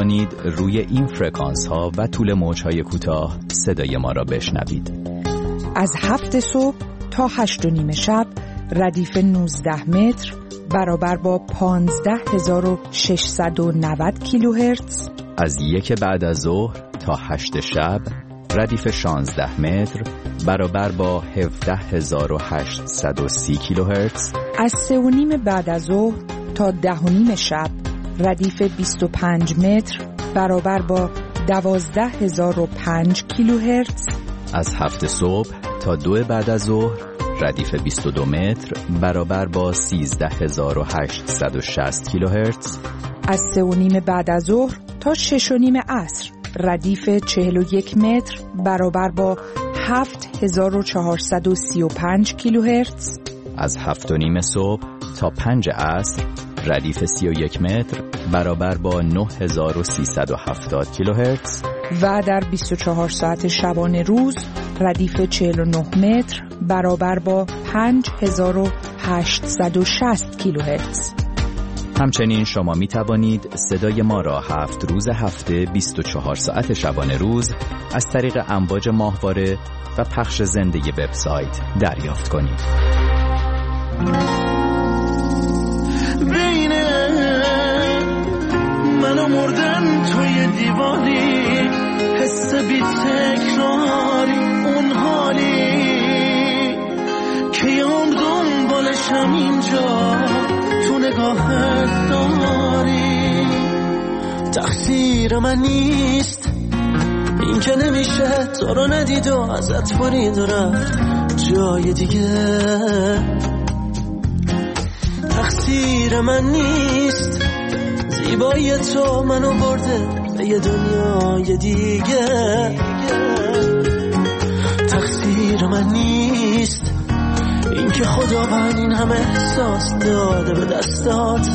توانید روی این فرکانس ها و طول موج های کوتاه صدای ما را بشنوید. از 7 صبح تا 8:30 شب ردیف 19 متر برابر با 15690 کیلوهرتز. از 1 بعد از ظهر تا 8 شب ردیف 16 متر برابر با 17830 کیلوهرتز. از 3:30 بعد از ظهر تا 10:30 شب ردیف 25 متر برابر با 12005 کیلوهرتز. از 7 صبح تا 2 بعد از ظهر ردیف 22 متر برابر با 13860 کیلوهرتز. از 3:30 بعد از ظهر تا 6:30 عصر ردیف 41 متر برابر با 7435 کیلوهرتز. از 7:30 صبح تا 5 عصر ردیف 31 متر برابر با 9370 کیلوهرتز. و در 24 ساعت شبانه روز ردیف 49 متر برابر با 5860 کیلوهرتز. همچنین شما می توانید صدای ما را 7 روز هفته 24 ساعت شبانه روز از طریق امواج ماهواره و پخش زنده وبسایت دریافت کنید. بین من و مردن توی دیواری، حس بی تکراری، اون حالی که یام دنبالشم اینجا تو نگاهت داری. تقصیر من نیست این که نمیشه تو رو ندید و ازت برید و رفت جای دیگه. تقصیر من نیست زیبایی تو منو برده به یه دنیای دیگه. تقصیر من نیست این که خداوند این همه احساس داده به دستات.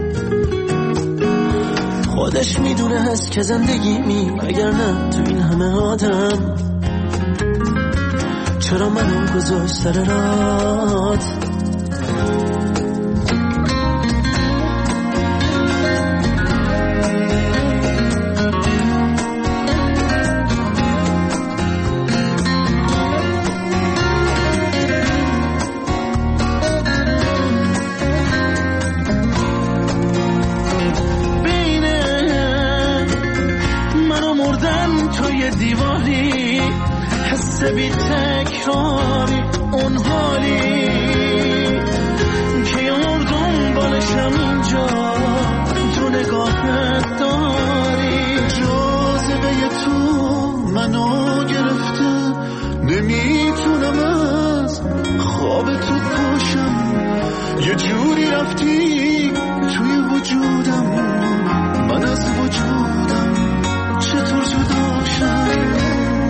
خودش میدونه هست که زندگی اگر نه تو این همه آدم چرا منو گذاشت سر رات. دیواری حس بی تکراری، اون حالی که یار دنبالشم اینجا تو نگاهت داری. جاذبه تو منو گرفته، نمیتونم از خواب تو پاشم. یه جوری رفتی توی وجودم، من از وجودم چطور جدا شد.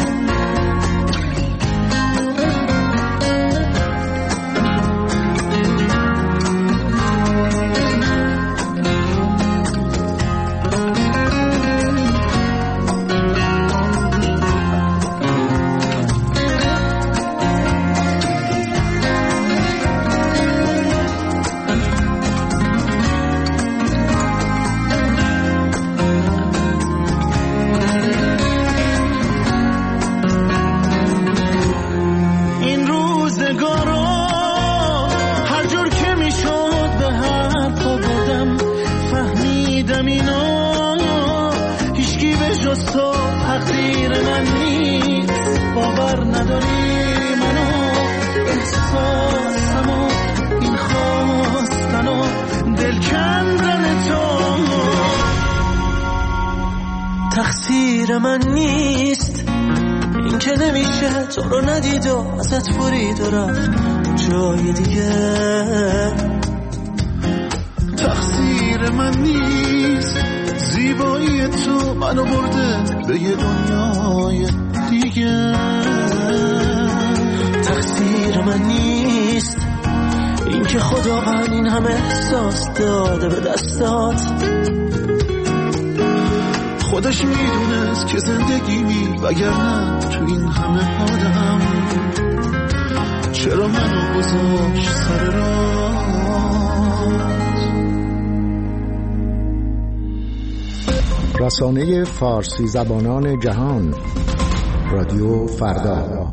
تقدیر من نیست، باور نداری منو، احساسمو، این خواستنو، دل کندن تو. تقصیر من نیست این که نمیشه تو رو ندید و ازت برید و رفت جای دیگه. تقصیر من نیست زیبایی تو منو برده به یه دنیای دیگه. تقصیر من نیست این که خداوند این همه احساس داده به دستات. خودش میدونست که زندگی وگرنه تو این همه آدم چرا منو گذاشت سر راه. رسانه فارسی زبانان جهان، رادیو فردا.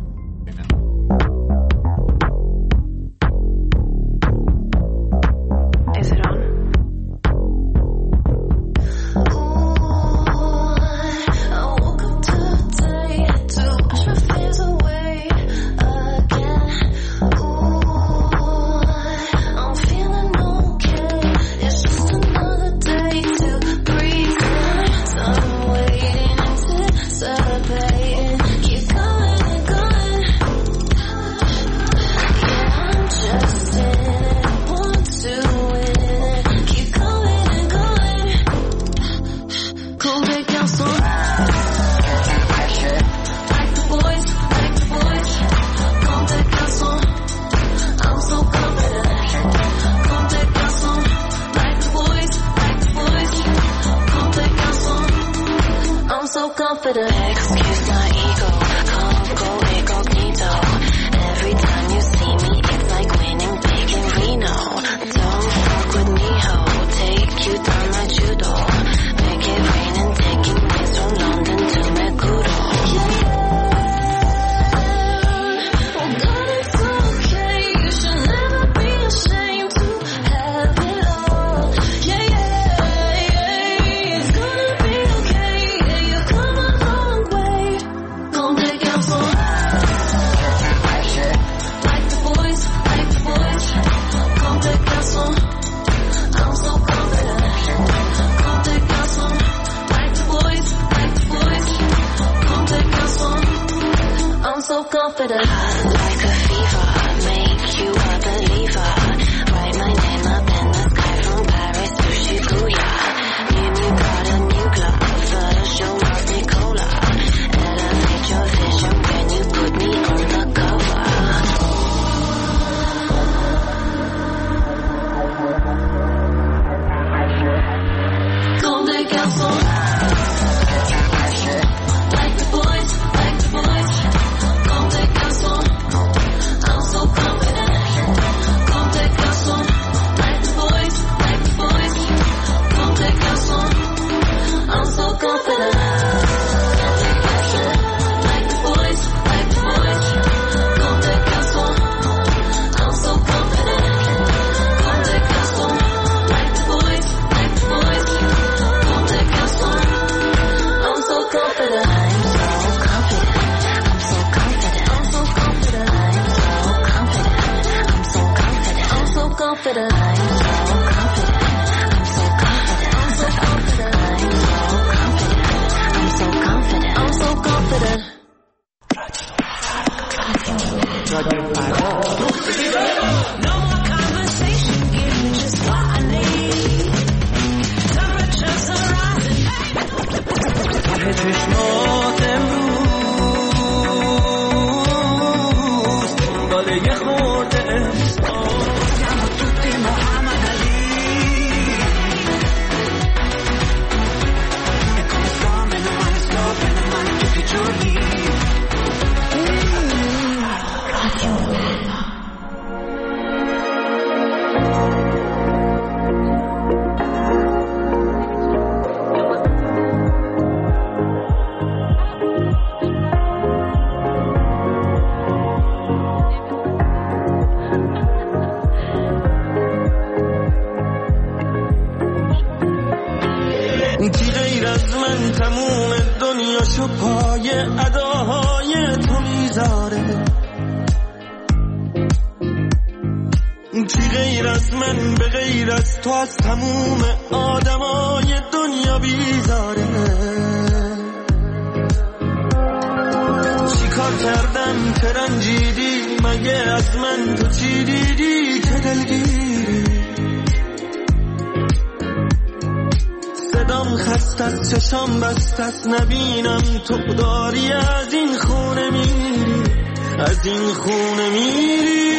چشم بست است نبینم تو داری از این خونه میری، از این خونه میری.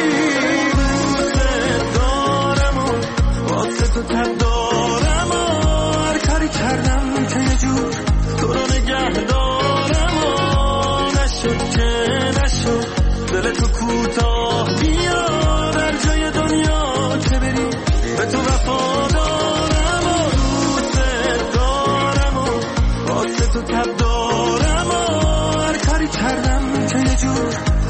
دوست دارم و واسه تو تب دارم و هر کاری کردم که یه جور تو رو نگه دارم و نشد که نشد دل تو کوتاه بیا در جای دنیا که بری به تو وفادارم و دوست دارم و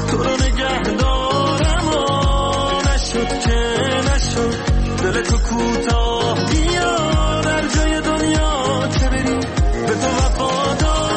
تو رو نگه دارم و نشد که نشد دل تو کوتاه بیا در جای دنیا چه بری به تو وفادارم.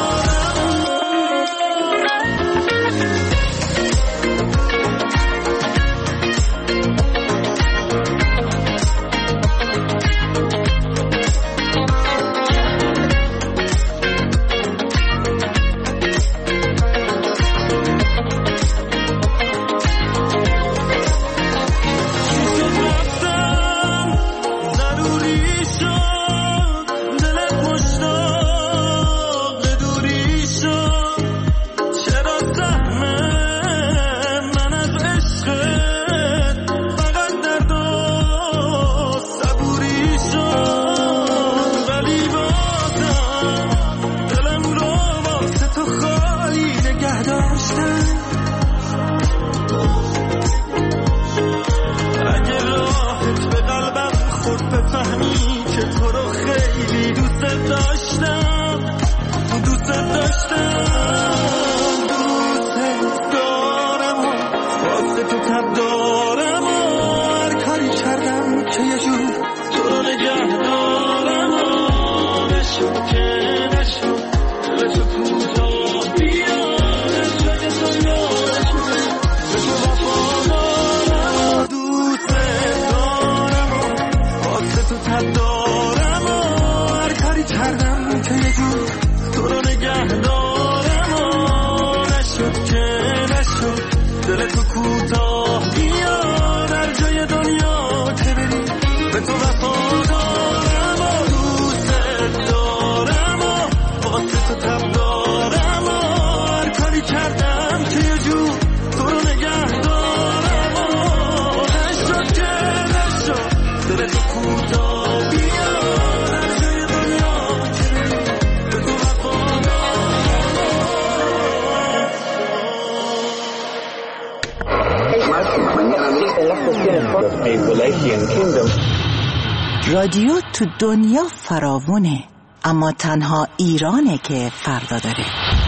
رادیو تو دنیا فراوونه، اما تنها ایرانه که فردا داره.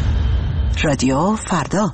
رادیو فردا.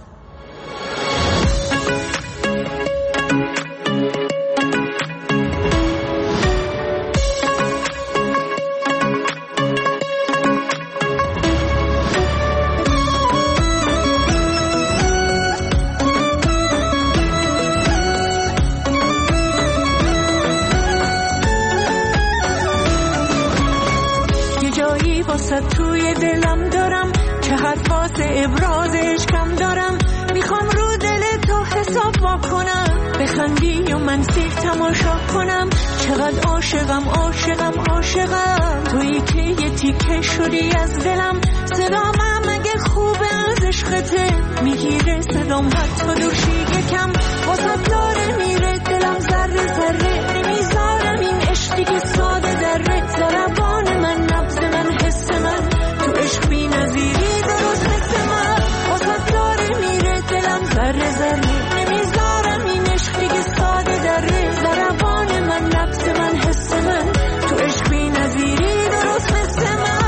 توی دلم دارم که حرف واسه ابرازش کم دارم، میخوام رو دل تو حساب کنم، بخندی و من سیر تماشا کنم. چقدر عاشقم عاشقم عاشقم، تویی که یه تیکه شدی از دلم. صدام اگه خوبه از عشقته میگیره صدام حتی دوشی یکم، واسه داره میره دلم ذره ذره، نمیذارم این عشقی که ساده دره. ضربان من نبض من حس من تو عشق بی نظیری درست مثل من، واسه داره میره دلم ذره ذره، نمیذارم این عشقی که ساده دره. ضربان من نبض من حس من تو عشق بی نظیری درست مثل من.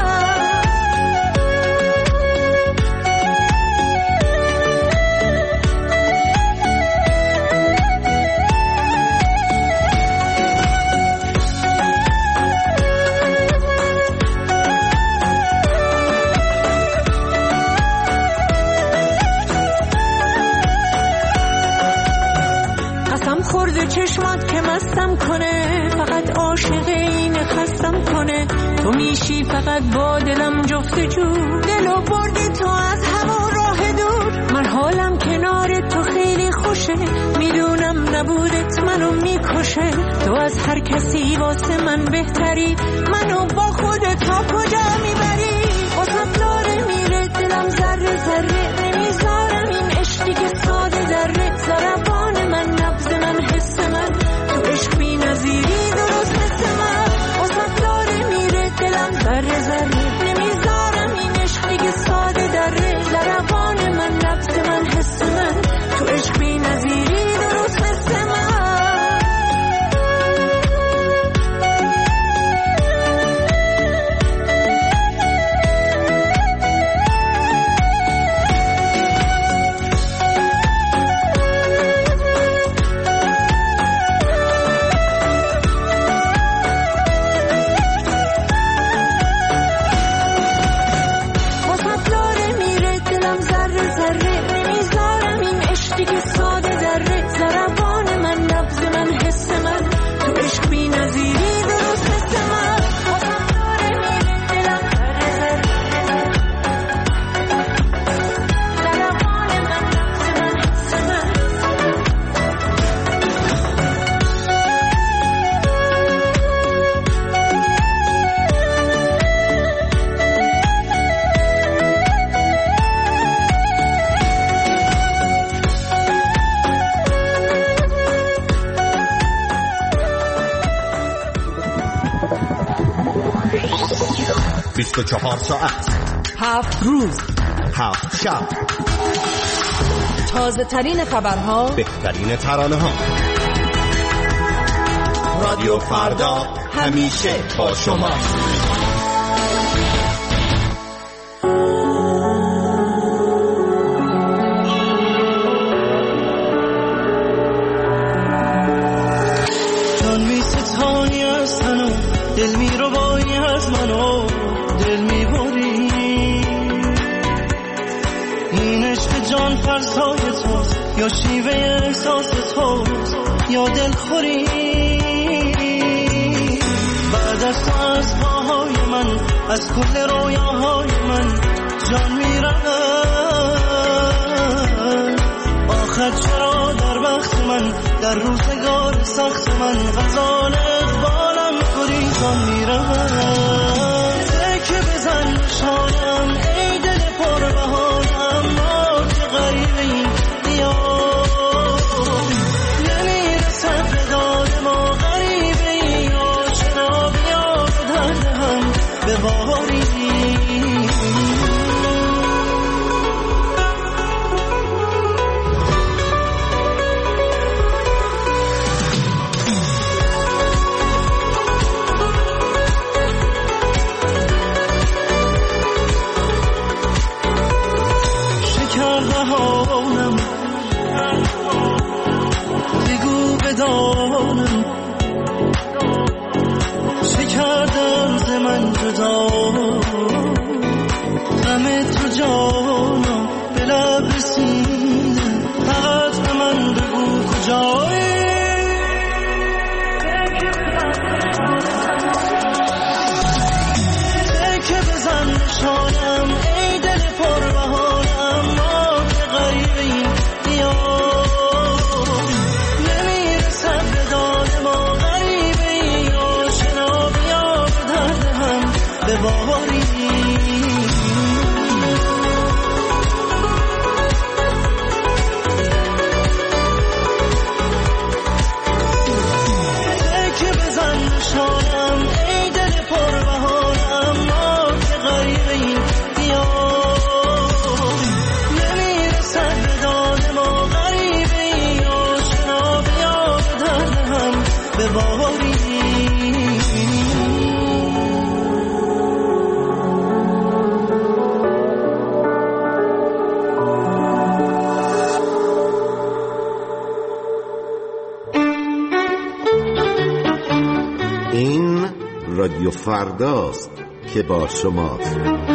چشمات که مستم کنه، فقط عاشق این خستم کنه. تو میشی فقط با دلم جفت جو، دلو بردی تو از همون راه دور. من حالم کنار تو خیلی خوشه، میدونم نبودت منو میکشه. تو از هر کسی واسه من بهتری، منو با خودت تا کجا میبری. واسه داره میره دلم ذره ذره، نمیذارم این عشقی که ساده دره. ضربان من نبض من حس من تو عشق بی نظیری درست مثل من، واسه داره میره دلم ذره ذره، نمیذارم این عشقی که ساده دره. ضربان من نبض من حس من تو عشق بی نظیری درست مثل من. 24 ساعت، 7 روز، 7 شب، تازه ترین خبرها، بهترین ترانه ها. رادیو فردا همیشه با شما. جان می ستانی از تنو، دل می رو بایی از منو، دل می بری. این عشق جان فرسای توست، یا شیوه احساس توست، یا دلخوری. بعد از تو از پاهای من، از کل رویاهای من جان می رود. آخر چرا در وقت من، در روزگار سخت من، غزال اقبالم گریزان می رود. تکه بزن شانم ای دل پر بهارم، ما که غریب این دیار. نمیرسد به داد ما غریب این آشنا، بیا به درد هم بباری. بگو بدانم چه کردم ز من جدا، غم تو جانم به لب رسیده، فقط به من بگو کجایی. تکه بزن شانم ای دل پر بهارم، ما که غریب این دیار. نمیرسد به داد ما غریب این آشنا، بیا به درد هم بباری. تکه بزن شانم ای دل پر بهارم، ما که غریب این دیار. نمیرسد به داد ما غریب این آشنا، بیا به درد هم بباری. این رادیو فرداست که با شماست.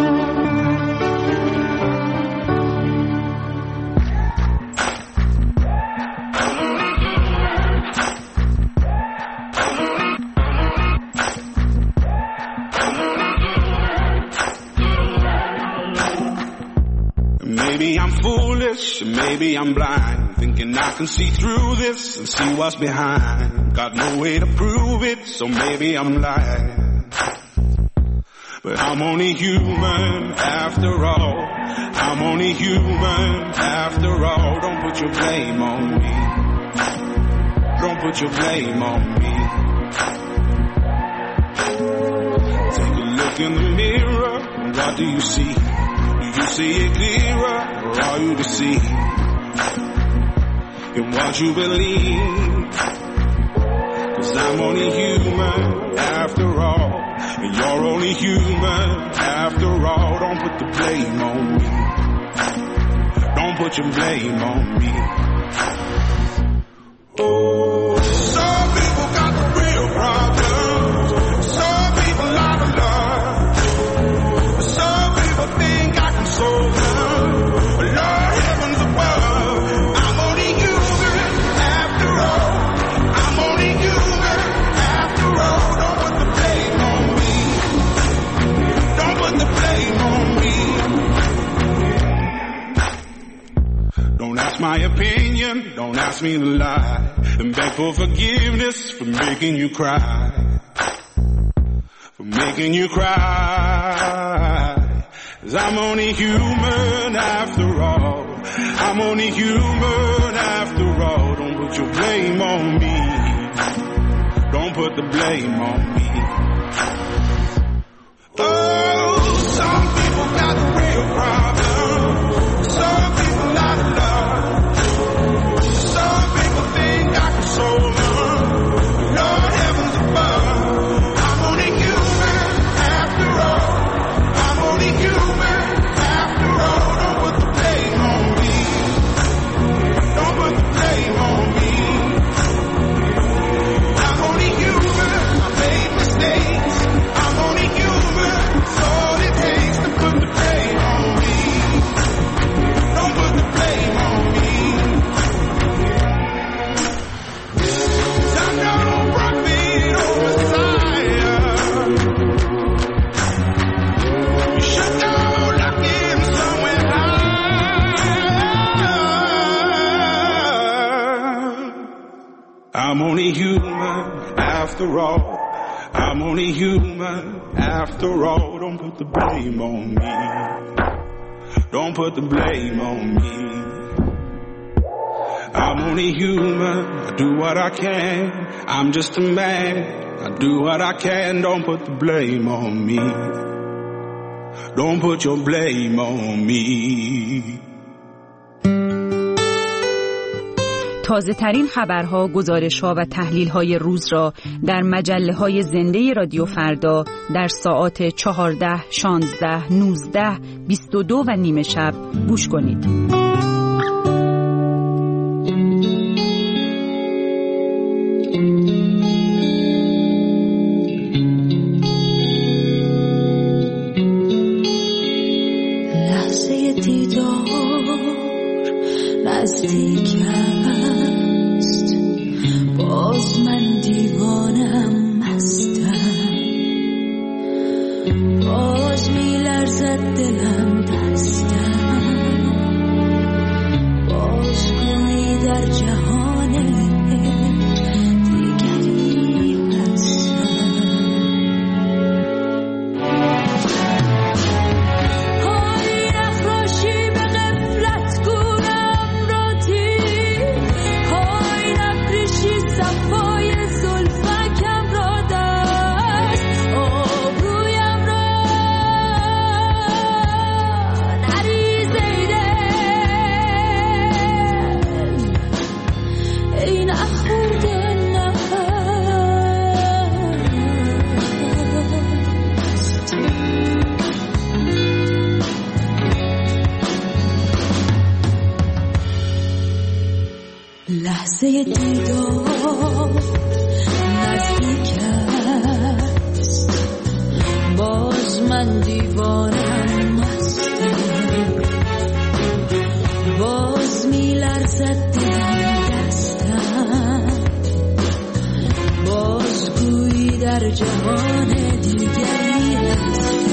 Maybe I'm foolish, maybe I'm blind, thinking I can see through this and see what's behind. Got no way to prove it, so maybe I'm lying. But I'm only human after all. I'm only human after all. Don't put your blame on me. Don't put your blame on me. Take a look in the mirror, what do you see? Do you see it clearer, or are you deceived in what you believe? 'Cause I'm only human after all, and you're only human after all. Don't put the blame on me. Don't put your blame on me. Oh, some people got the real problems. Some people out of love. Some people think I can solve them. Lord, heavens above, I'm only human after all. I'm only human after all. Don't put the blame on me. Don't put the blame on me. Don't ask my opinion, don't ask me to lie, and beg for forgiveness for making you cry. For making you cry. 'Cause I'm only human after all. I'm only human after all. Don't put your blame on me. Don't put the blame on me. Oh, I'm only human after all. I'm only human after all. Don't put the blame on me. Don't put the blame on me. I'm only human. I do what I can. I'm just a man. I do what I can. Don't put the blame on me. Don't put your blame on me. تازه ترین خبرها، گزارش‌ها و تحلیل‌های روز را در مجله‌های زنده رادیو فردا در ساعات 14، 16، 19، 22 و نیمه شب گوش کنید. لحظه دیدار نزدیک است، باز من دیوانم هستم، باز میلرزد دلم دستم، باز گویی در جهان دیگری هستم. های نخراشی به غفلت گونم را دید، های نفرشی صفای زلفکم را دست، آبرویم را نریز ای دل، ای نخورده نفس. لحظه دیدار نزدیک است، باز من دیوانم هستم، باز میلرزد دلم دستم، باز گویی در جهان دیگری هستم.